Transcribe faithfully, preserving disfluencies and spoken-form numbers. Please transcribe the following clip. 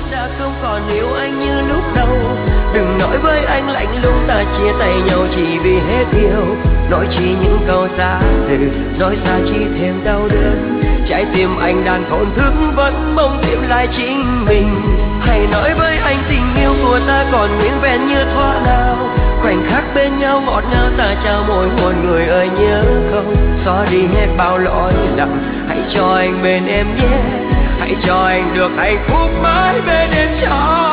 đã không còn yêu anh như lúc đầu. Đừng nói với anh lạnh lùng ta chia tay nhau chỉ vì hết yêu. Nói chỉ những câu xa từ, nói xa chỉ thêm đau đớn. Trái tim anh đang tổn thương vẫn mong tìm lại chính mình. Hãy nói với anh tình yêu của ta còn nguyên vẹn như thuở nào. Khoảnh khắc bên nhau ngọt ngào ta trao môi hôn người ơi nhớ không. Xóa đi hết bao lỗi lầm, hãy cho anh bên em nhé. Hãy cho anh được hạnh phúc mãi bên em cho